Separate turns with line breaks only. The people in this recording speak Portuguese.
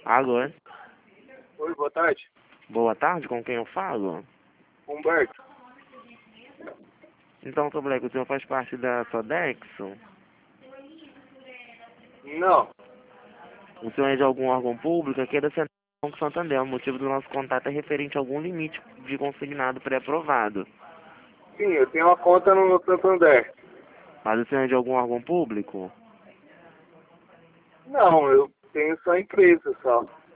Alô?
Oi, boa tarde.
Boa tarde, com quem eu falo?
Humberto.
Então, seu Black, o senhor faz parte da Sodexo?
Não.
O senhor é de algum órgão público? Aqui é da Central Banco Santander. O motivo do nosso contato é referente a algum limite de consignado pré-aprovado.
Sim, eu tenho uma conta no Santander.
Mas o senhor é de algum órgão público?
Não, eu tenho só empresa só.